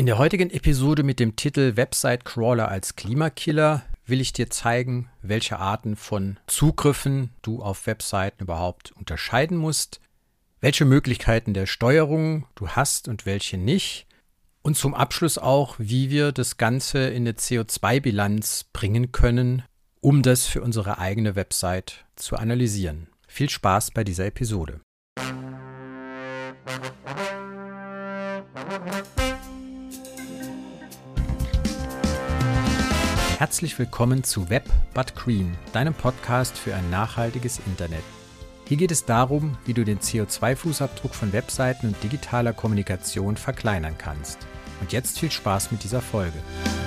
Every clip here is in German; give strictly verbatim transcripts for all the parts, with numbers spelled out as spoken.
der heutigen Episode mit dem Titel Website Crawler als Klimakiller will ich dir zeigen, welche Arten von Zugriffen du auf Webseiten überhaupt unterscheiden musst, welche Möglichkeiten der Steuerung du hast und welche nicht und zum Abschluss auch, wie wir das Ganze in eine C O zwei Bilanz bringen können, um das für unsere eigene Website zu analysieren. Viel Spaß bei dieser Episode. Herzlich willkommen zu Web but Green, deinem Podcast für ein nachhaltiges Internet. Hier geht es darum, wie du den C O zwei Fußabdruck von Webseiten und digitaler Kommunikation verkleinern kannst. Und jetzt viel Spaß mit dieser Folge.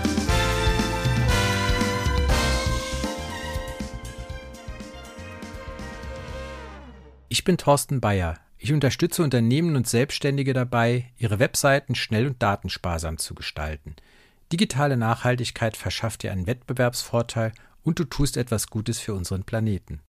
Ich bin Thorsten Bayer. Ich unterstütze Unternehmen und Selbstständige dabei, ihre Webseiten schnell und datensparsam zu gestalten. Digitale Nachhaltigkeit verschafft dir einen Wettbewerbsvorteil und du tust etwas Gutes für unseren Planeten.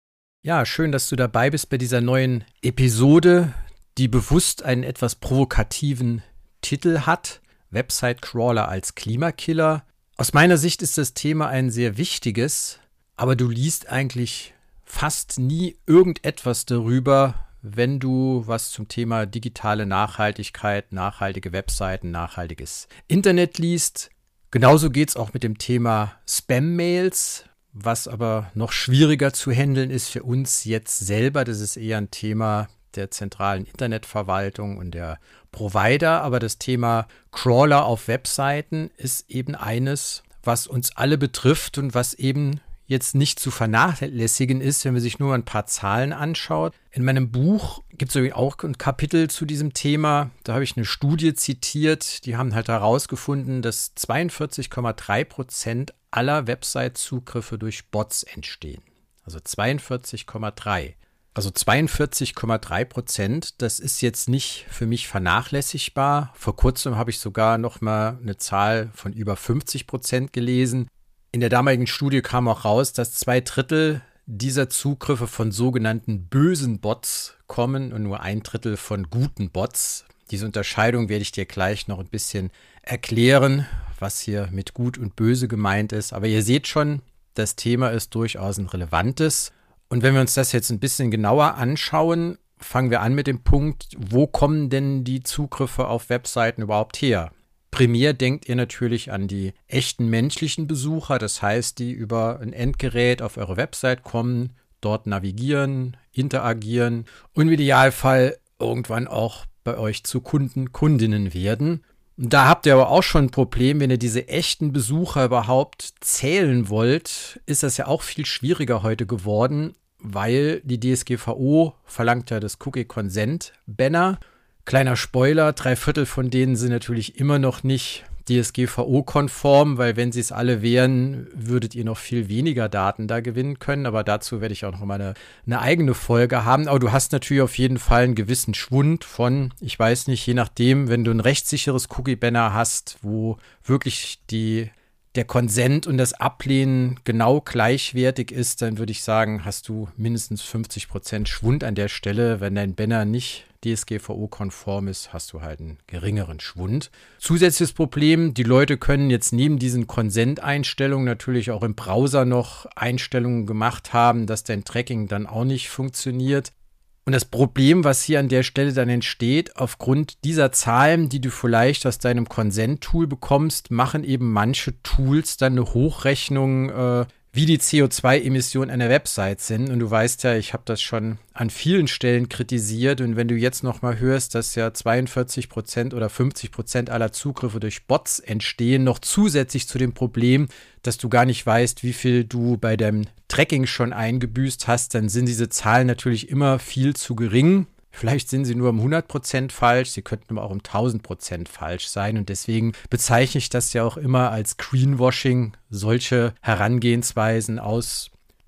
Ja, schön, dass du dabei bist bei dieser neuen Episode, die bewusst einen etwas provokativen Titel hat. Website Crawler als Klimakiller. Aus meiner Sicht ist das Thema ein sehr wichtiges, aber du liest eigentlich fast nie irgendetwas darüber, wenn du was zum Thema digitale Nachhaltigkeit, nachhaltige Webseiten, nachhaltiges Internet liest. Genauso geht es auch mit dem Thema Spam-Mails, was aber noch schwieriger zu handeln ist für uns jetzt selber. Das ist eher ein Thema der zentralen Internetverwaltung und der Provider. Aber das Thema Crawler auf Webseiten ist eben eines, was uns alle betrifft und was eben jetzt nicht zu vernachlässigen ist, wenn man sich nur ein paar Zahlen anschaut. In meinem Buch gibt es auch ein Kapitel zu diesem Thema. Da habe ich eine Studie zitiert, die haben halt herausgefunden, dass zweiundvierzig Komma drei Prozent aller Website-Zugriffe durch Bots entstehen. Also zweiundvierzig Komma drei. Also zweiundvierzig Komma drei Prozent, das ist jetzt nicht für mich vernachlässigbar. Vor kurzem habe ich sogar noch mal eine Zahl von über fünfzig Prozent gelesen. In der damaligen Studie kam auch raus, dass zwei Drittel dieser Zugriffe von sogenannten bösen Bots kommen und nur ein Drittel von guten Bots. Diese Unterscheidung werde ich dir gleich noch ein bisschen erklären, was hier mit gut und böse gemeint ist. Aber ihr seht schon, das Thema ist durchaus ein relevantes. Und wenn wir uns das jetzt ein bisschen genauer anschauen, fangen wir an mit dem Punkt, wo kommen denn die Zugriffe auf Webseiten überhaupt her? Primär denkt ihr natürlich an die echten menschlichen Besucher, das heißt, die über ein Endgerät auf eure Website kommen, dort navigieren, interagieren und im Idealfall irgendwann auch bei euch zu Kunden, Kundinnen werden. Und da habt ihr aber auch schon ein Problem, wenn ihr diese echten Besucher überhaupt zählen wollt, ist das ja auch viel schwieriger heute geworden, weil die D S G V O verlangt ja das Cookie-Consent-Banner. Kleiner Spoiler, drei Viertel von denen sind natürlich immer noch nicht D S G V O-konform, weil wenn sie es alle wären, würdet ihr noch viel weniger Daten da gewinnen können. Aber dazu werde ich auch noch mal eine, eine eigene Folge haben. Aber du hast natürlich auf jeden Fall einen gewissen Schwund von, ich weiß nicht, je nachdem, wenn du ein rechtssicheres Cookie-Banner hast, wo wirklich die der Consent und das Ablehnen genau gleichwertig ist, dann würde ich sagen, hast du mindestens fünfzig Prozent Schwund an der Stelle. Wenn dein Banner nicht D S G V O-konform ist, hast du halt einen geringeren Schwund. Zusätzliches Problem, die Leute können jetzt neben diesen Consent-Einstellungen natürlich auch im Browser noch Einstellungen gemacht haben, dass dein Tracking dann auch nicht funktioniert. Und das Problem, was hier an der Stelle dann entsteht, aufgrund dieser Zahlen, die du vielleicht aus deinem Consent-Tool bekommst, machen eben manche Tools dann eine Hochrechnung, äh, wie die C O zwei Emissionen einer Website sind. Und du weißt ja, ich habe das schon an vielen Stellen kritisiert. Und wenn du jetzt nochmal hörst, dass ja zweiundvierzig Prozent oder fünfzig Prozent aller Zugriffe durch Bots entstehen, noch zusätzlich zu dem Problem, dass du gar nicht weißt, wie viel du bei deinem Tracking schon eingebüßt hast, dann sind diese Zahlen natürlich immer viel zu gering. Vielleicht sind sie nur um hundert Prozent falsch, sie könnten aber auch um tausend Prozent falsch sein. Und deswegen bezeichne ich das ja auch immer als Greenwashing, solche Herangehensweisen aus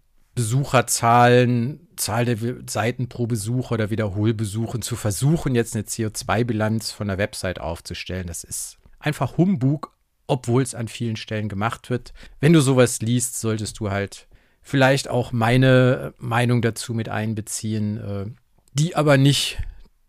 Besucherzahlen, Zahl der Seiten pro Besucher oder Wiederholbesuchen zu versuchen, jetzt eine C O zwei Bilanz von der Website aufzustellen. Das ist einfach Humbug, obwohl es an vielen Stellen gemacht wird. Wenn du sowas liest, solltest du halt vielleicht auch meine Meinung dazu mit einbeziehen, die aber nicht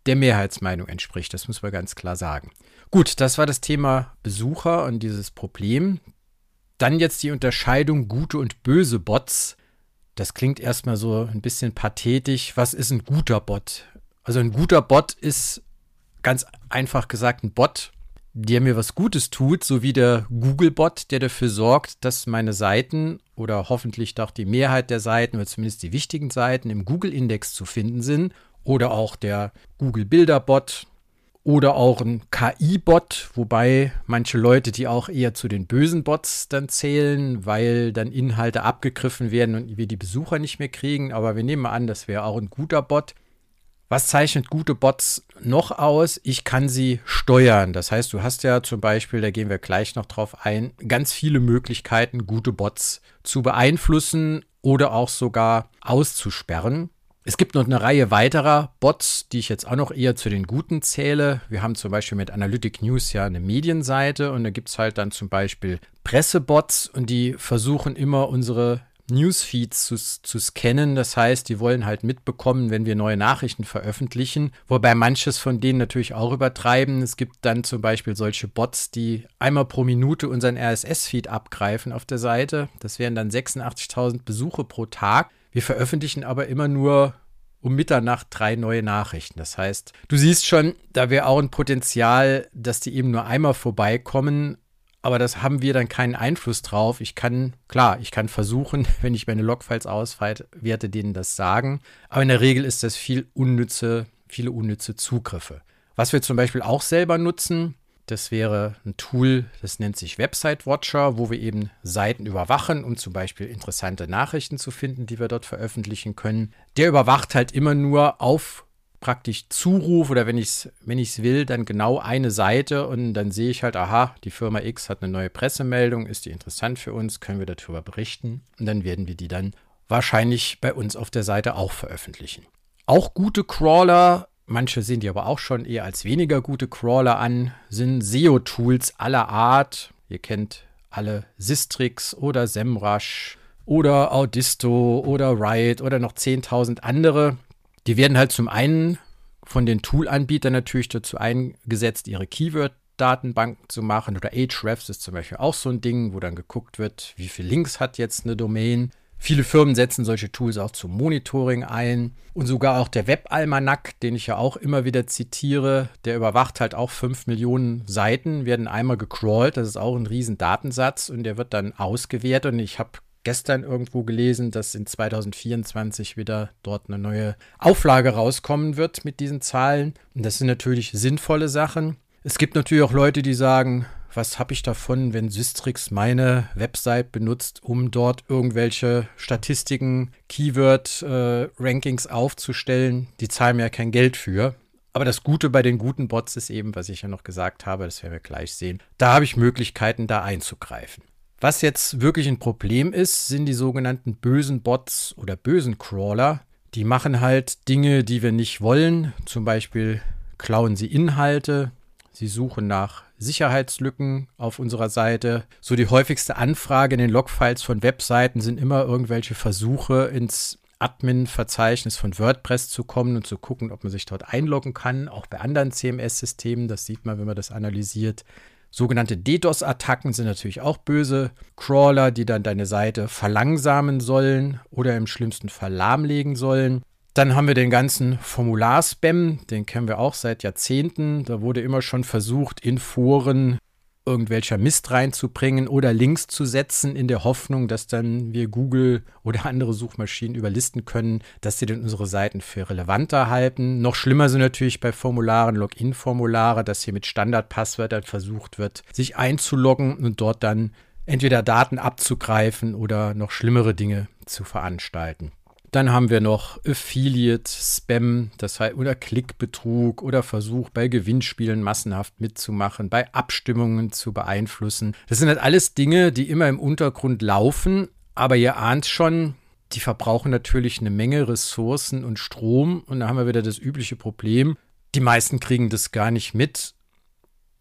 der Mehrheitsmeinung entspricht. Das muss man ganz klar sagen. Gut, das war das Thema Besucher und dieses Problem. Dann jetzt die Unterscheidung gute und böse Bots. Das klingt erstmal so ein bisschen pathetisch. Was ist ein guter Bot? Also ein guter Bot ist ganz einfach gesagt ein Bot, der mir was Gutes tut, so wie der Google-Bot, der dafür sorgt, dass meine Seiten oder hoffentlich doch die Mehrheit der Seiten oder zumindest die wichtigen Seiten im Google-Index zu finden sind. Oder auch der Google-Bilder-Bot oder auch ein K I-Bot, wobei manche Leute die auch eher zu den bösen Bots dann zählen, weil dann Inhalte abgegriffen werden und wir die Besucher nicht mehr kriegen. Aber wir nehmen mal an, das wäre auch ein guter Bot. Was zeichnet gute Bots noch aus? Ich kann sie steuern. Das heißt, du hast ja zum Beispiel, da gehen wir gleich noch drauf ein, ganz viele Möglichkeiten, gute Bots zu beeinflussen oder auch sogar auszusperren. Es gibt noch eine Reihe weiterer Bots, die ich jetzt auch noch eher zu den guten zähle. Wir haben zum Beispiel mit Analytic News ja eine Medienseite und da gibt es halt dann zum Beispiel Pressebots und die versuchen immer unsere Newsfeeds zu, zu scannen. Das heißt, die wollen halt mitbekommen, wenn wir neue Nachrichten veröffentlichen, wobei manches von denen natürlich auch übertreiben. Es gibt dann zum Beispiel solche Bots, die einmal pro Minute unseren R S S-Feed abgreifen auf der Seite. Das wären dann sechsundachtzigtausend Besuche pro Tag. Wir veröffentlichen aber immer nur um Mitternacht drei neue Nachrichten. Das heißt, du siehst schon, da wäre auch ein Potenzial, dass die eben nur einmal vorbeikommen. Aber das haben wir dann keinen Einfluss drauf. Ich kann, klar, ich kann versuchen, wenn ich meine Logfiles auswerte, denen das sagen. Aber in der Regel ist das viel unnütze, viele unnütze Zugriffe. Was wir zum Beispiel auch selber nutzen, das wäre ein Tool, das nennt sich Website Watcher, wo wir eben Seiten überwachen, um zum Beispiel interessante Nachrichten zu finden, die wir dort veröffentlichen können. Der überwacht halt immer nur auf praktisch Zuruf oder wenn ich es wenn ich's will, dann genau eine Seite und dann sehe ich halt, aha, die Firma X hat eine neue Pressemeldung, ist die interessant für uns, können wir darüber berichten und dann werden wir die dann wahrscheinlich bei uns auf der Seite auch veröffentlichen. Auch gute Crawler, manche sehen die aber auch schon eher als weniger gute Crawler an, sind S E O-Tools aller Art. Ihr kennt alle Sistrix oder SEMrush oder Audisto oder Riot oder noch zehntausend andere. Die werden halt zum einen von den Tool-Anbietern natürlich dazu eingesetzt, ihre Keyword-Datenbanken zu machen. Oder Ahrefs ist zum Beispiel auch so ein Ding, wo dann geguckt wird, wie viele Links hat jetzt eine Domain. Viele Firmen setzen solche Tools auch zum Monitoring ein. Und sogar auch der Web-Almanac, den ich ja auch immer wieder zitiere, der überwacht halt auch fünf Millionen Seiten, werden einmal gecrawlt. Das ist auch ein riesen Datensatz und der wird dann ausgewertet. Und ich habe gestern irgendwo gelesen, dass in zwanzig vierundzwanzig wieder dort eine neue Auflage rauskommen wird mit diesen Zahlen. Und das sind natürlich sinnvolle Sachen. Es gibt natürlich auch Leute, die sagen, was habe ich davon, wenn Sistrix meine Website benutzt, um dort irgendwelche Statistiken, Keyword-Rankings äh, aufzustellen. Die zahlen mir ja kein Geld für. Aber das Gute bei den guten Bots ist eben, was ich ja noch gesagt habe, das werden wir gleich sehen, da habe ich Möglichkeiten, da einzugreifen. Was jetzt wirklich ein Problem ist, sind die sogenannten bösen Bots oder bösen Crawler. Die machen halt Dinge, die wir nicht wollen. Zum Beispiel klauen sie Inhalte. Sie suchen nach Sicherheitslücken auf unserer Seite. So die häufigste Anfrage in den Logfiles von Webseiten sind immer irgendwelche Versuche, ins Admin-Verzeichnis von WordPress zu kommen und zu gucken, ob man sich dort einloggen kann. Auch bei anderen C M S-Systemen, das sieht man, wenn man das analysiert. Sogenannte DDoS-Attacken sind natürlich auch böse Crawler, die dann deine Seite verlangsamen sollen oder im schlimmsten Fall lahmlegen sollen. Dann haben wir den ganzen Formular-Spam, den kennen wir auch seit Jahrzehnten. Da wurde immer schon versucht, in Foren irgendwelcher Mist reinzubringen oder Links zu setzen, in der Hoffnung, dass dann wir Google oder andere Suchmaschinen überlisten können, dass sie denn unsere Seiten für relevanter halten. Noch schlimmer sind natürlich bei Formularen Login-Formulare, dass hier mit Standardpasswörtern versucht wird, sich einzuloggen und dort dann entweder Daten abzugreifen oder noch schlimmere Dinge zu veranstalten. Dann haben wir noch Affiliate, Spam, das heißt, oder Klickbetrug oder Versuch bei Gewinnspielen massenhaft mitzumachen, bei Abstimmungen zu beeinflussen. Das sind halt alles Dinge, die immer im Untergrund laufen, aber ihr ahnt schon, die verbrauchen natürlich eine Menge Ressourcen und Strom und da haben wir wieder das übliche Problem. Die meisten kriegen das gar nicht mit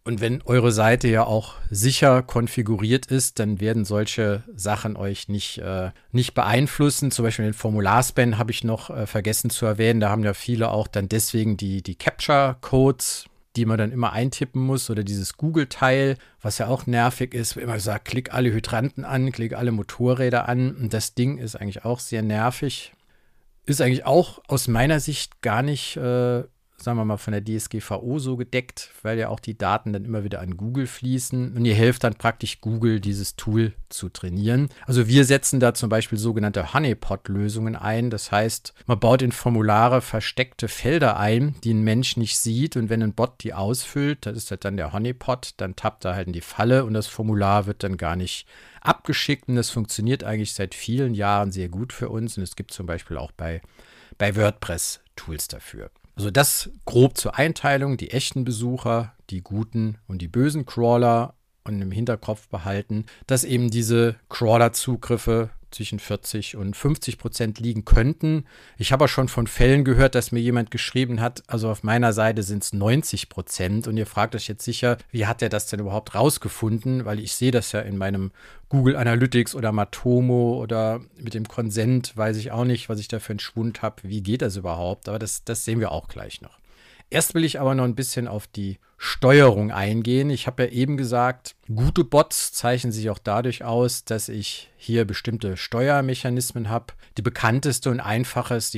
Und wenn eure Seite ja auch sicher konfiguriert ist, dann werden solche Sachen euch nicht, äh, nicht beeinflussen. Zum Beispiel den Formularspan habe ich noch äh, vergessen zu erwähnen. Da haben ja viele auch dann deswegen die, die Capture-Codes, die man dann immer eintippen muss, oder dieses Google-Teil, was ja auch nervig ist, wo immer sagt, klick alle Hydranten an, klick alle Motorräder an. Und das Ding ist eigentlich auch sehr nervig. Ist eigentlich auch aus meiner Sicht gar nicht äh, sagen wir mal, von der D S G V O so gedeckt, weil ja auch die Daten dann immer wieder an Google fließen und ihr helft dann praktisch Google, dieses Tool zu trainieren. Also wir setzen da zum Beispiel sogenannte Honeypot-Lösungen ein. Das heißt, man baut in Formulare versteckte Felder ein, die ein Mensch nicht sieht, und wenn ein Bot die ausfüllt, das ist halt dann der Honeypot, dann tappt er halt in die Falle und das Formular wird dann gar nicht abgeschickt, und das funktioniert eigentlich seit vielen Jahren sehr gut für uns, und es gibt zum Beispiel auch bei, bei WordPress Tools dafür. Also das grob zur Einteilung, die echten Besucher, die guten und die bösen Crawler, und im Hinterkopf behalten, dass eben diese Crawler-Zugriffe zwischen vierzig und fünfzig Prozent liegen könnten. Ich habe auch schon von Fällen gehört, dass mir jemand geschrieben hat, also auf meiner Seite sind es neunzig Prozent, und ihr fragt euch jetzt sicher, wie hat er das denn überhaupt rausgefunden? Weil ich sehe das ja in meinem Google Analytics oder Matomo oder mit dem Consent, weiß ich auch nicht, was ich da für einen Schwund habe. Wie geht das überhaupt? Aber das, das sehen wir auch gleich noch. Erst will ich aber noch ein bisschen auf die Steuerung eingehen. Ich habe ja eben gesagt, gute Bots zeichnen sich auch dadurch aus, dass ich hier bestimmte Steuermechanismen habe. Die bekannteste und einfache ist die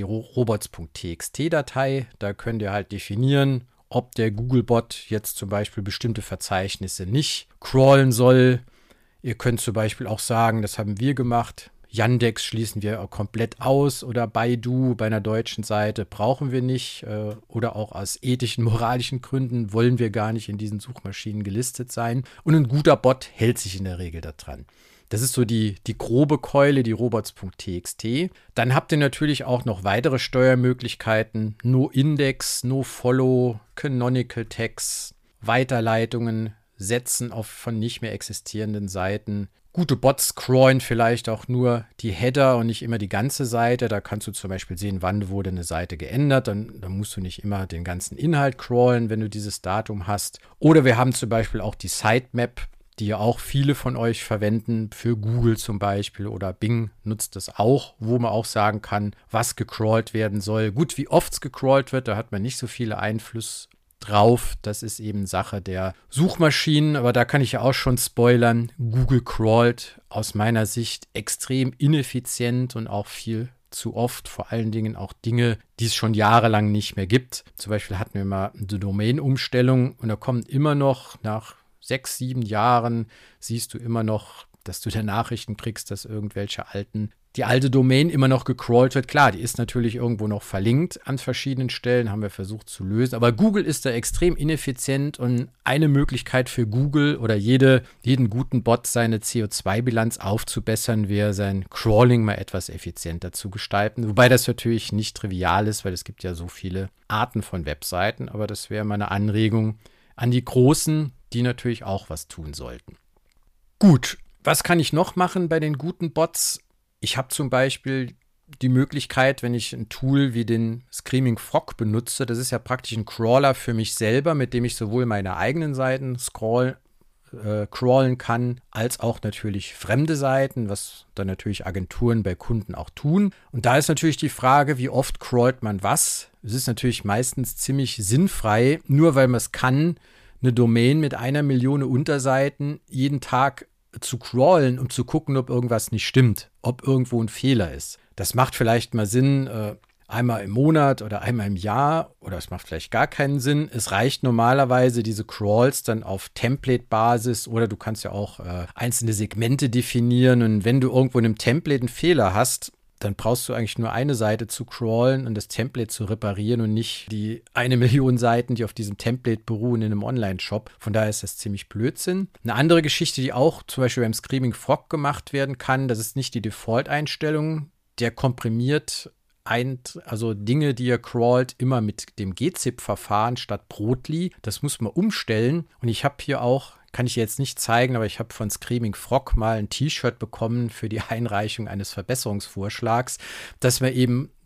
robots.txt-Datei. Da könnt ihr halt definieren, ob der Google-Bot jetzt zum Beispiel bestimmte Verzeichnisse nicht crawlen soll. Ihr könnt zum Beispiel auch sagen, das haben wir gemacht, Yandex schließen wir komplett aus, oder Baidu bei einer deutschen Seite brauchen wir nicht, äh, oder auch aus ethischen, moralischen Gründen wollen wir gar nicht in diesen Suchmaschinen gelistet sein. Und ein guter Bot hält sich in der Regel daran. Das ist so die, die grobe Keule, die robots.txt. Dann habt ihr natürlich auch noch weitere Steuermöglichkeiten. No-Index, No-Follow, Canonical Tags, Weiterleitungen, Setzen auf von nicht mehr existierenden Seiten. Gute Bots crawlen vielleicht auch nur die Header und nicht immer die ganze Seite. Da kannst du zum Beispiel sehen, wann wurde eine Seite geändert. Dann, dann musst du nicht immer den ganzen Inhalt crawlen, wenn du dieses Datum hast. Oder wir haben zum Beispiel auch die Sitemap, die ja auch viele von euch verwenden, für Google zum Beispiel, oder Bing nutzt das auch, wo man auch sagen kann, was gecrawlt werden soll. Gut, wie oft es gecrawlt wird, da hat man nicht so viele Einfluss drauf. Das ist eben Sache der Suchmaschinen, aber da kann ich ja auch schon spoilern. Google crawlt aus meiner Sicht extrem ineffizient und auch viel zu oft, vor allen Dingen auch Dinge, die es schon jahrelang nicht mehr gibt. Zum Beispiel hatten wir mal eine Domain-Umstellung, und da kommt immer noch nach sechs, sieben Jahren, siehst du immer noch, dass du da Nachrichten kriegst, dass irgendwelche alten, die alte Domain immer noch gecrawlt wird. Klar, die ist natürlich irgendwo noch verlinkt an verschiedenen Stellen, haben wir versucht zu lösen. Aber Google ist da extrem ineffizient, und eine Möglichkeit für Google oder jede, jeden guten Bot, seine C O zwei Bilanz aufzubessern, wäre sein Crawling mal etwas effizienter zu gestalten. Wobei das natürlich nicht trivial ist, weil es gibt ja so viele Arten von Webseiten. Aber das wäre mal eine Anregung an die Großen, die natürlich auch was tun sollten. Gut, was kann ich noch machen bei den guten Bots? Ich habe zum Beispiel die Möglichkeit, wenn ich ein Tool wie den Screaming Frog benutze, das ist ja praktisch ein Crawler für mich selber, mit dem ich sowohl meine eigenen Seiten scroll, äh, crawlen kann, als auch natürlich fremde Seiten, was dann natürlich Agenturen bei Kunden auch tun. Und da ist natürlich die Frage, wie oft crawlt man was? Es ist natürlich meistens ziemlich sinnfrei, nur weil man es kann, eine Domain mit einer Million Unterseiten jeden Tag zu crawlen, um zu gucken, ob irgendwas nicht stimmt, ob irgendwo ein Fehler ist. Das macht vielleicht mal Sinn, äh, einmal im Monat oder einmal im Jahr, oder es macht vielleicht gar keinen Sinn. Es reicht normalerweise, diese Crawls dann auf Template-Basis, oder du kannst ja auch äh, einzelne Segmente definieren, und wenn du irgendwo in einem Template einen Fehler hast, dann brauchst du eigentlich nur eine Seite zu crawlen und das Template zu reparieren und nicht die eine Million Seiten, die auf diesem Template beruhen in einem Online-Shop. Von daher ist das ziemlich Blödsinn. Eine andere Geschichte, die auch zum Beispiel beim Screaming Frog gemacht werden kann, das ist nicht die Default-Einstellung. Der komprimiert ein, also Dinge, die ihr crawlt, immer mit dem G Z I P-Verfahren statt Brotli. Das muss man umstellen. Und ich habe hier auch, kann ich jetzt nicht zeigen, aber ich habe von Screaming Frog mal ein T-Shirt bekommen für die Einreichung eines Verbesserungsvorschlags, dass man eben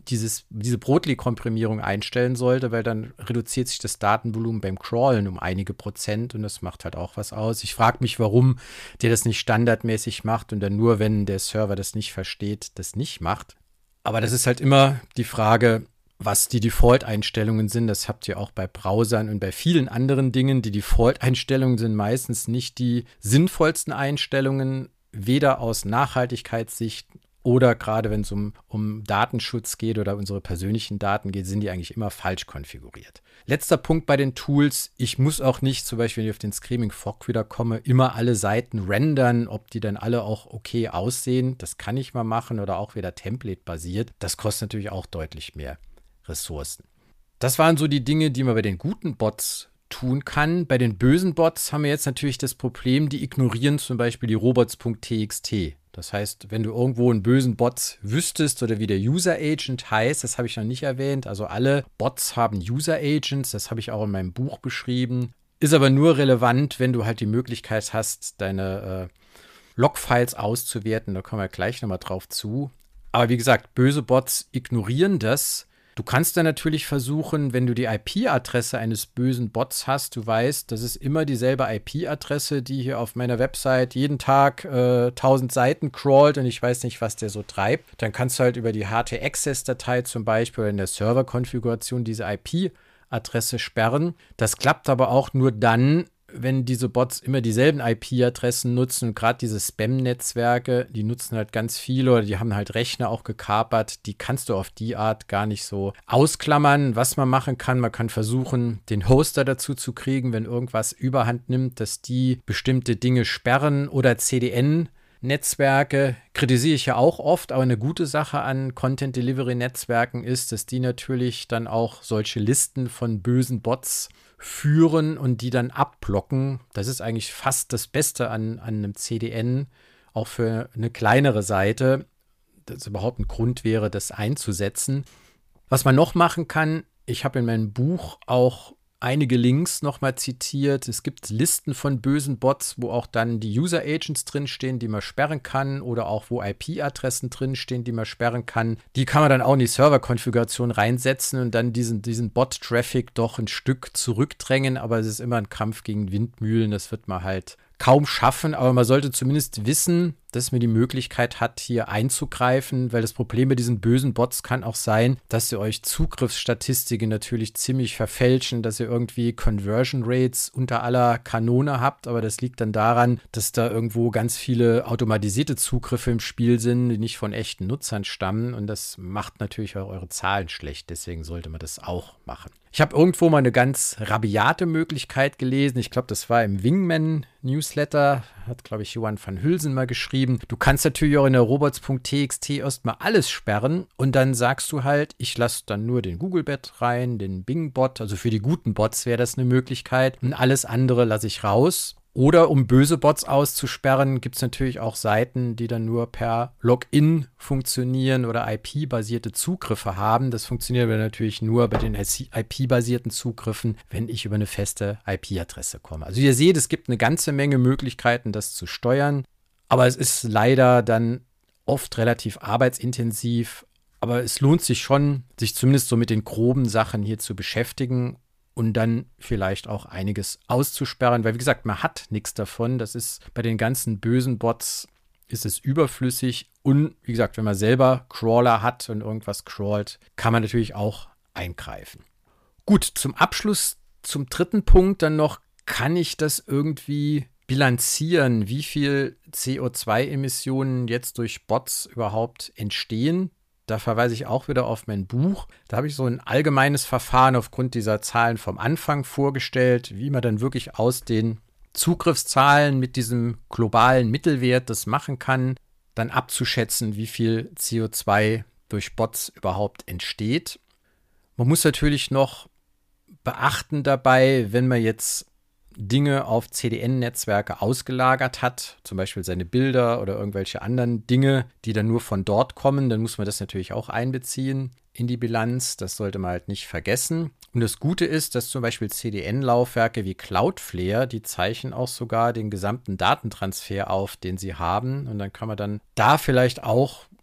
dieses, diese Brotli-Komprimierung einstellen sollte, weil dann reduziert sich das Datenvolumen beim Crawlen um einige Prozent und das macht halt auch was aus. Ich frage mich, warum der das nicht standardmäßig macht und dann nur, wenn der Server das nicht versteht, das nicht macht. Aber das ist halt immer die Frage, was die Default-Einstellungen sind. Das habt ihr auch bei Browsern und bei vielen anderen Dingen. Die Default-Einstellungen sind meistens nicht die sinnvollsten Einstellungen, weder aus Nachhaltigkeitssicht oder gerade wenn es um, um Datenschutz geht oder unsere persönlichen Daten geht, sind die eigentlich immer falsch konfiguriert. Letzter Punkt bei den Tools. Ich muss auch nicht, zum Beispiel wenn ich auf den Screaming Frog wieder komme, immer alle Seiten rendern, ob die dann alle auch okay aussehen. Das kann ich mal machen oder auch wieder Template-basiert. Das kostet natürlich auch deutlich mehr Ressourcen. Das waren so die Dinge, die man bei den guten Bots tun kann. Bei den bösen Bots haben wir jetzt natürlich das Problem, die ignorieren zum Beispiel die robots.txt. Das heißt, wenn du irgendwo einen bösen Bot wüsstest oder wie der User Agent heißt, das habe ich noch nicht erwähnt. Also alle Bots haben User Agents, das habe ich auch in meinem Buch beschrieben. Ist aber nur relevant, wenn du halt die Möglichkeit hast, deine äh, Logfiles auszuwerten. Da kommen wir gleich nochmal drauf zu. Aber wie gesagt, böse Bots ignorieren das. Du kannst dann natürlich versuchen, wenn du die I P-Adresse eines bösen Bots hast, du weißt, das ist immer dieselbe I P-Adresse, die hier auf meiner Website jeden Tag äh, tausend Seiten crawlt und ich weiß nicht, was der so treibt. Dann kannst du halt über die H T-Access-Datei zum Beispiel in der Serverkonfiguration diese I P-Adresse sperren. Das klappt aber auch nur dann, wenn diese Bots immer dieselben I P-Adressen nutzen und gerade diese Spam-Netzwerke, die nutzen halt ganz viele oder die haben halt Rechner auch gekapert, die kannst du auf die Art gar nicht so ausklammern. Was man machen kann, man kann versuchen, den Hoster dazu zu kriegen, wenn irgendwas Überhand nimmt, dass die bestimmte Dinge sperren oder C D N-Netzwerke kritisiere ich ja auch oft, aber eine gute Sache an Content-Delivery-Netzwerken ist, dass die natürlich dann auch solche Listen von bösen Bots führen und die dann abblocken. Das ist eigentlich fast das Beste an, an einem C D N, auch für eine kleinere Seite, dass überhaupt ein Grund wäre, das einzusetzen. Was man noch machen kann, ich habe in meinem Buch auch einige Links nochmal zitiert. Es gibt Listen von bösen Bots, wo auch dann die User Agents drinstehen, die man sperren kann oder auch wo I P-Adressen drinstehen, die man sperren kann. Die kann man dann auch in die Serverkonfiguration reinsetzen und dann diesen, diesen Bot-Traffic doch ein Stück zurückdrängen, aber es ist immer ein Kampf gegen Windmühlen, das wird man halt kaum schaffen, aber man sollte zumindest wissen, dass man die Möglichkeit hat, hier einzugreifen, weil das Problem bei diesen bösen Bots kann auch sein, dass sie euch Zugriffsstatistiken natürlich ziemlich verfälschen, dass ihr irgendwie Conversion Rates unter aller Kanone habt, aber das liegt dann daran, dass da irgendwo ganz viele automatisierte Zugriffe im Spiel sind, die nicht von echten Nutzern stammen und das macht natürlich auch eure Zahlen schlecht, deswegen sollte man das auch machen. Ich habe irgendwo mal eine ganz rabiate Möglichkeit gelesen. Ich glaube, das war im Wingman-Newsletter. Hat, glaube ich, Johann van Hülsen mal geschrieben. Du kannst natürlich auch in der robots.txt erstmal alles sperren und dann sagst du halt, ich lasse dann nur den Google-Bot rein, den Bing-Bot. Also für die guten Bots wäre das eine Möglichkeit. Und alles andere lasse ich raus. Oder um böse Bots auszusperren, gibt es natürlich auch Seiten, die dann nur per Login funktionieren oder I P-basierte Zugriffe haben. Das funktioniert aber natürlich nur bei den I P-basierten Zugriffen, wenn ich über eine feste I P-Adresse komme. Also ihr seht, es gibt eine ganze Menge Möglichkeiten, das zu steuern. Aber es ist leider dann oft relativ arbeitsintensiv. Aber es lohnt sich schon, sich zumindest so mit den groben Sachen hier zu beschäftigen. Und dann vielleicht auch einiges auszusperren, weil wie gesagt, man hat nichts davon. Das ist bei den ganzen bösen Bots ist es überflüssig. Und wie gesagt, wenn man selber Crawler hat und irgendwas crawlt, kann man natürlich auch eingreifen. Gut, zum Abschluss, zum dritten Punkt dann noch, kann ich das irgendwie bilanzieren, wie viel C O zwei Emissionen jetzt durch Bots überhaupt entstehen? Da verweise ich auch wieder auf mein Buch. Da habe ich so ein allgemeines Verfahren aufgrund dieser Zahlen vom Anfang vorgestellt, wie man dann wirklich aus den Zugriffszahlen mit diesem globalen Mittelwert das machen kann, dann abzuschätzen, wie viel C O zwei durch Bots überhaupt entsteht. Man muss natürlich noch beachten dabei, wenn man jetzt Dinge auf C D N-Netzwerke ausgelagert hat, zum Beispiel seine Bilder oder irgendwelche anderen Dinge, die dann nur von dort kommen, dann muss man das natürlich auch einbeziehen in die Bilanz. Das sollte man halt nicht vergessen. Und das Gute ist, dass zum Beispiel C D N-Laufwerke wie Cloudflare, die zeichnen auch sogar den gesamten Datentransfer auf, den sie haben. Und dann kann man dann da vielleicht auch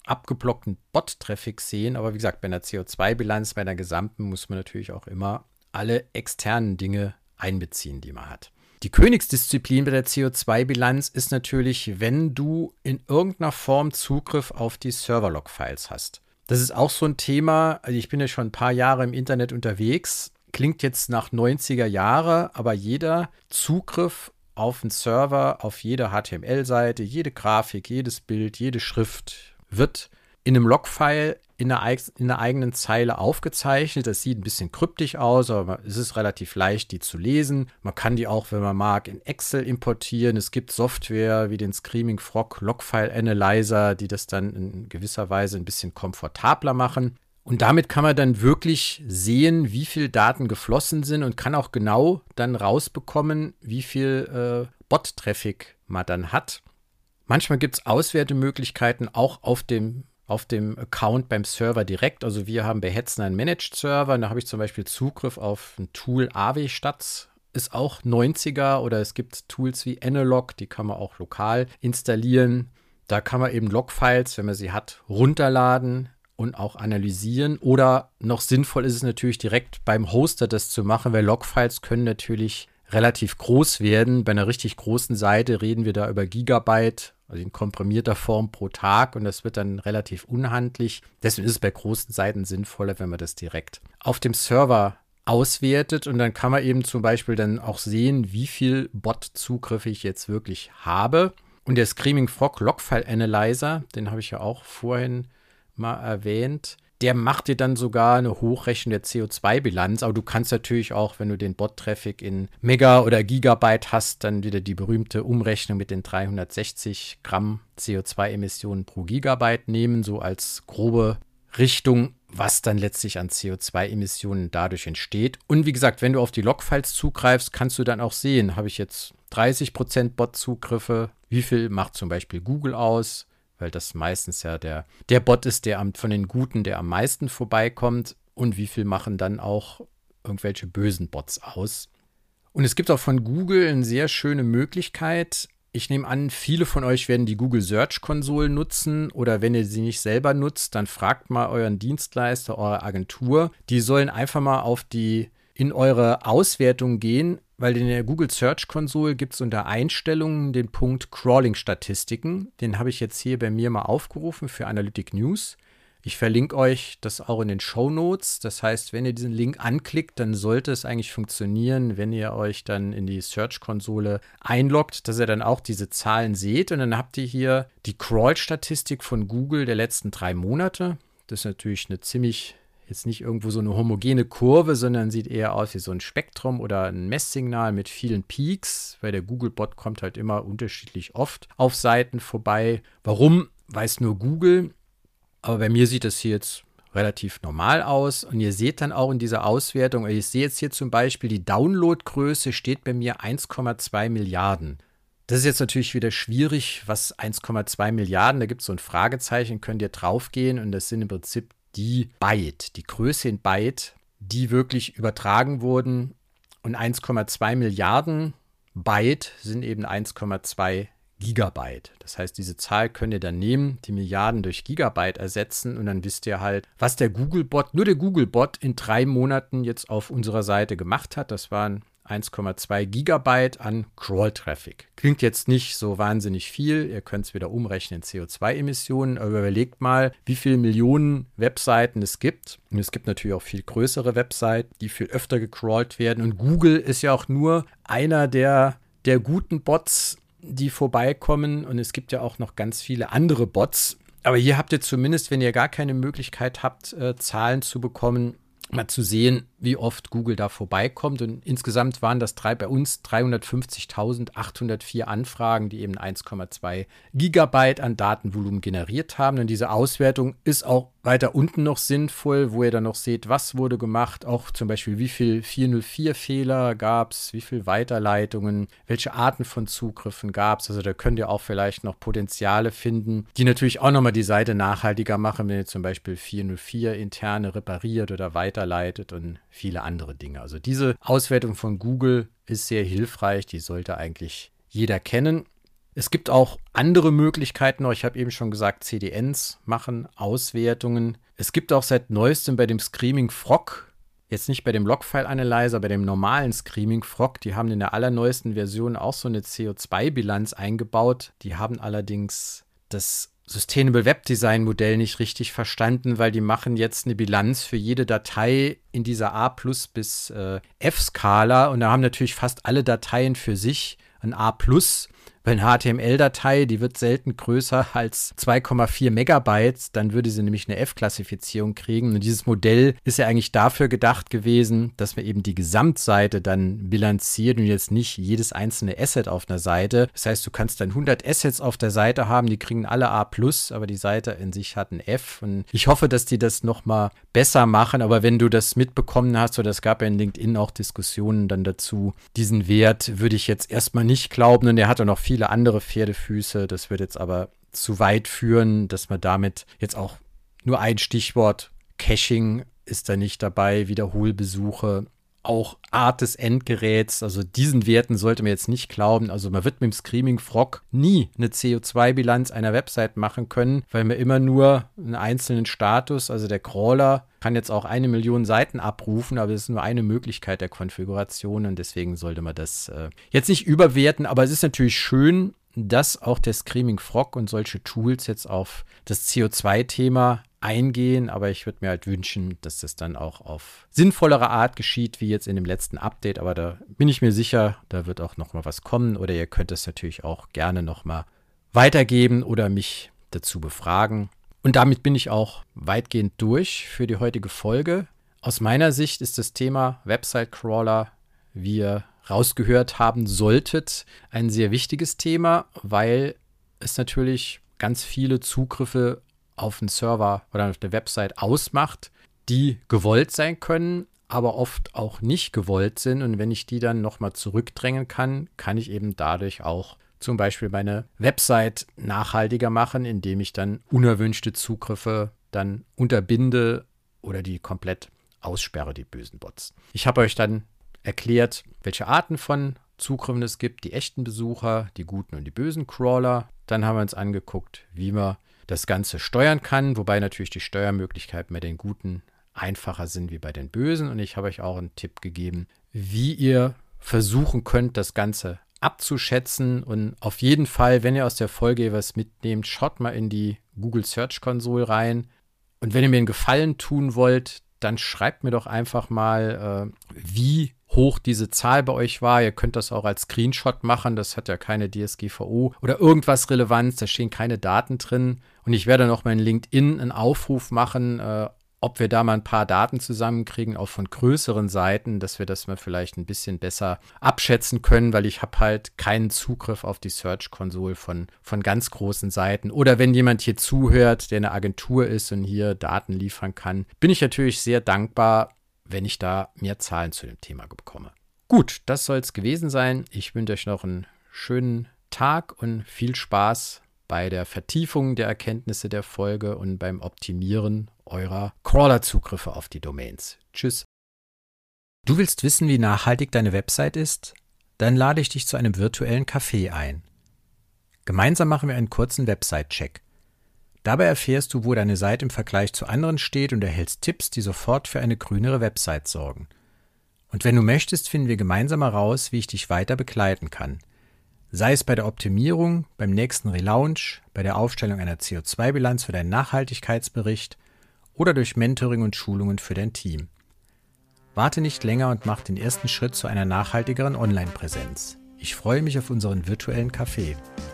abgeblockten Bot-Traffic sehen. Aber wie gesagt, bei einer C O zwei Bilanz, bei einer gesamten, muss man natürlich auch immer alle externen Dinge einbeziehen, die man hat. Die Königsdisziplin bei der C O zwei Bilanz ist natürlich, wenn du in irgendeiner Form Zugriff auf die Server-Log-Files hast. Das ist auch so ein Thema, also ich bin ja schon ein paar Jahre im Internet unterwegs, klingt jetzt nach neunziger Jahre, aber jeder Zugriff auf einen Server, auf jede H T M L-Seite, jede Grafik, jedes Bild, jede Schrift wird in einem Logfile in einer, in einer eigenen Zeile aufgezeichnet. Das sieht ein bisschen kryptisch aus, aber es ist relativ leicht, die zu lesen. Man kann die auch, wenn man mag, in Excel importieren. Es gibt Software wie den Screaming Frog Logfile Analyzer, die das dann in gewisser Weise ein bisschen komfortabler machen. Und damit kann man dann wirklich sehen, wie viel Daten geflossen sind und kann auch genau dann rausbekommen, wie viel äh, Bot-Traffic man dann hat. Manchmal gibt es Auswertemöglichkeiten auch auf dem auf dem Account beim Server direkt. Also wir haben bei Hetzner einen Managed Server. Da habe ich zum Beispiel Zugriff auf ein Tool A W Stats. Ist auch neunziger, oder es gibt Tools wie Analog, die kann man auch lokal installieren. Da kann man eben Logfiles, wenn man sie hat, runterladen und auch analysieren. Oder noch sinnvoll ist es natürlich direkt beim Hoster das zu machen, weil Logfiles können natürlich relativ groß werden. Bei einer richtig großen Seite reden wir da über Gigabyte, also in komprimierter Form pro Tag, und das wird dann relativ unhandlich. Deswegen ist es bei großen Seiten sinnvoller, wenn man das direkt auf dem Server auswertet, und dann kann man eben zum Beispiel dann auch sehen, wie viel Bot-Zugriffe ich jetzt wirklich habe. Und der Screaming Frog Logfile Analyzer, den habe ich ja auch vorhin mal erwähnt, der macht dir dann sogar eine Hochrechnung der C O zwei Bilanz, aber du kannst natürlich auch, wenn du den Bot-Traffic in Mega oder Gigabyte hast, dann wieder die berühmte Umrechnung mit den dreihundertsechzig Gramm C O zwei Emissionen pro Gigabyte nehmen, so als grobe Richtung, was dann letztlich an C O zwei Emissionen dadurch entsteht. Und wie gesagt, wenn du auf die Logfiles zugreifst, kannst du dann auch sehen, habe ich jetzt dreißig Prozent Bot-Zugriffe, wie viel macht zum Beispiel Google aus, weil das meistens ja der, der Bot ist, der am, von den Guten, der am meisten vorbeikommt, und wie viel machen dann auch irgendwelche bösen Bots aus. Und es gibt auch von Google eine sehr schöne Möglichkeit. Ich nehme an, viele von euch werden die Google Search Console nutzen, oder wenn ihr sie nicht selber nutzt, dann fragt mal euren Dienstleister, eure Agentur. Die sollen einfach mal auf die in eure Auswertung gehen, weil in der Google Search Console gibt es unter Einstellungen den Punkt Crawling-Statistiken. Den habe ich jetzt hier bei mir mal aufgerufen für Analytic News. Ich verlinke euch das auch in den Shownotes. Das heißt, wenn ihr diesen Link anklickt, dann sollte es eigentlich funktionieren, wenn ihr euch dann in die Search-Konsole einloggt, dass ihr dann auch diese Zahlen seht. Und dann habt ihr hier die Crawl-Statistik von Google der letzten drei Monate. Das ist natürlich eine ziemlich, jetzt nicht irgendwo so eine homogene Kurve, sondern sieht eher aus wie so ein Spektrum oder ein Messsignal mit vielen Peaks, weil der Google-Bot kommt halt immer unterschiedlich oft auf Seiten vorbei. Warum, weiß nur Google. Aber bei mir sieht das hier jetzt relativ normal aus. Und ihr seht dann auch in dieser Auswertung, ich sehe jetzt hier zum Beispiel, die Downloadgröße steht bei mir eins Komma zwei Milliarden. Das ist jetzt natürlich wieder schwierig, was eins Komma zwei Milliarden, da gibt es so ein Fragezeichen, könnt ihr draufgehen, und das sind im Prinzip die Byte, die Größe in Byte, die wirklich übertragen wurden. Und eins Komma zwei Milliarden Byte sind eben eins Komma zwei Gigabyte. Das heißt, diese Zahl könnt ihr dann nehmen, die Milliarden durch Gigabyte ersetzen, und dann wisst ihr halt, was der Google-Bot, nur der Google-Bot in drei Monaten jetzt auf unserer Seite gemacht hat. Das waren eins Komma zwei Gigabyte an Crawl-Traffic. Klingt jetzt nicht so wahnsinnig viel. Ihr könnt es wieder umrechnen in C O zwei Emissionen, aber überlegt mal, wie viele Millionen Webseiten es gibt. Und es gibt natürlich auch viel größere Webseiten, die viel öfter gecrawlt werden. Und Google ist ja auch nur einer der, der guten Bots, die vorbeikommen, und es gibt ja auch noch ganz viele andere Bots. Aber hier habt ihr zumindest, wenn ihr gar keine Möglichkeit habt, äh, Zahlen zu bekommen, mal zu sehen, wie oft Google da vorbeikommt. Und insgesamt waren das drei, bei uns dreihundertfünfzigtausendachthundertvier Anfragen, die eben eins Komma zwei Gigabyte an Datenvolumen generiert haben. Und diese Auswertung ist auch weiter unten noch sinnvoll, wo ihr dann noch seht, was wurde gemacht, auch zum Beispiel, wie viel vierhundertfehler gab es, wie viel Weiterleitungen, welche Arten von Zugriffen gab es. Also da könnt ihr auch vielleicht noch Potenziale finden, die natürlich auch nochmal die Seite nachhaltiger machen, wenn ihr zum Beispiel vierhundertvier interne repariert oder weiterleitet und viele andere Dinge. Also diese Auswertung von Google ist sehr hilfreich, die sollte eigentlich jeder kennen. Es gibt auch andere Möglichkeiten noch. Ich habe eben schon gesagt, C D Ns machen Auswertungen. Es gibt auch seit neuestem bei dem Screaming Frog, jetzt nicht bei dem Logfile Analyzer, bei dem normalen Screaming Frog, die haben in der allerneuesten Version auch so eine C O zwei Bilanz eingebaut. Die haben allerdings das Sustainable Web Design Modell nicht richtig verstanden, weil die machen jetzt eine Bilanz für jede Datei in dieser A plus bis äh, F-Skala und da haben natürlich fast alle Dateien für sich ein A plus. Bei einer H T M L-Datei, die wird selten größer als zwei Komma vier Megabytes, dann würde sie nämlich eine F-Klassifizierung kriegen. Und dieses Modell ist ja eigentlich dafür gedacht gewesen, dass man eben die Gesamtseite dann bilanziert und jetzt nicht jedes einzelne Asset auf einer Seite. Das heißt, du kannst dann hundert Assets auf der Seite haben, die kriegen alle A plus, aber die Seite in sich hat ein F. Und ich hoffe, dass die das nochmal besser machen, aber wenn du das mitbekommen hast, oder es gab ja in LinkedIn auch Diskussionen dann dazu, diesen Wert würde ich jetzt erstmal nicht glauben und er hat auch noch viele andere Pferdefüße. Das wird jetzt aber zu weit führen, dass man damit jetzt auch nur ein Stichwort Caching ist da nicht dabei, Wiederholbesuche, auch Art des Endgeräts, also diesen Werten sollte man jetzt nicht glauben. Also man wird mit dem Screaming Frog nie eine C O zwei Bilanz einer Website machen können, weil man immer nur einen einzelnen Status, also der Crawler kann jetzt auch eine Million Seiten abrufen, aber es ist nur eine Möglichkeit der Konfiguration und deswegen sollte man das äh, jetzt nicht überwerten, aber es ist natürlich schön, dass auch der Screaming Frog und solche Tools jetzt auf das C O zwei Thema eingehen, aber ich würde mir halt wünschen, dass das dann auch auf sinnvollere Art geschieht, wie jetzt in dem letzten Update, aber da bin ich mir sicher, da wird auch noch mal was kommen oder ihr könnt es natürlich auch gerne noch mal weitergeben oder mich dazu befragen. Und damit bin ich auch weitgehend durch für die heutige Folge. Aus meiner Sicht ist das Thema Website-Crawler, wie ihr rausgehört haben solltet, ein sehr wichtiges Thema, weil es natürlich ganz viele Zugriffe auf einen Server oder auf eine Website ausmacht, die gewollt sein können, aber oft auch nicht gewollt sind. Und wenn ich die dann nochmal zurückdrängen kann, kann ich eben dadurch auch zum Beispiel meine Website nachhaltiger machen, indem ich dann unerwünschte Zugriffe dann unterbinde oder die komplett aussperre, die bösen Bots. Ich habe euch dann erklärt, welche Arten von Zugriffen es gibt, die echten Besucher, die guten und die bösen Crawler. Dann haben wir uns angeguckt, wie man das Ganze steuern kann, wobei natürlich die Steuermöglichkeiten bei den Guten einfacher sind wie bei den Bösen. Und ich habe euch auch einen Tipp gegeben, wie ihr versuchen könnt, das Ganze abzuschätzen. Und auf jeden Fall, wenn ihr aus der Folge was mitnehmt, schaut mal in die Google Search Console rein. Und wenn ihr mir einen Gefallen tun wollt, dann schreibt mir doch einfach mal, äh, wie hoch diese Zahl bei euch war. Ihr könnt das auch als Screenshot machen. Das hat ja keine D S G V O oder irgendwas Relevanz. Da stehen keine Daten drin. Und ich werde noch mal in LinkedIn einen Aufruf machen, äh, ob wir da mal ein paar Daten zusammenkriegen, auch von größeren Seiten, dass wir das mal vielleicht ein bisschen besser abschätzen können, weil ich habe halt keinen Zugriff auf die Search-Konsole von, von ganz großen Seiten. Oder wenn jemand hier zuhört, der eine Agentur ist und hier Daten liefern kann, bin ich natürlich sehr dankbar, wenn ich da mehr Zahlen zu dem Thema bekomme. Gut, das soll es gewesen sein. Ich wünsche euch noch einen schönen Tag und viel Spaß bei der Vertiefung der Erkenntnisse der Folge und beim Optimieren eurer Crawler-Zugriffe auf die Domains. Tschüss. Du willst wissen, wie nachhaltig deine Website ist? Dann lade ich dich zu einem virtuellen Café ein. Gemeinsam machen wir einen kurzen Website-Check. Dabei erfährst du, wo deine Seite im Vergleich zu anderen steht und erhältst Tipps, die sofort für eine grünere Website sorgen. Und wenn du möchtest, finden wir gemeinsam heraus, wie ich dich weiter begleiten kann. Sei es bei der Optimierung, beim nächsten Relaunch, bei der Aufstellung einer C O zwei Bilanz für deinen Nachhaltigkeitsbericht oder durch Mentoring und Schulungen für dein Team. Warte nicht länger und mach den ersten Schritt zu einer nachhaltigeren Online-Präsenz. Ich freue mich auf unseren virtuellen Café.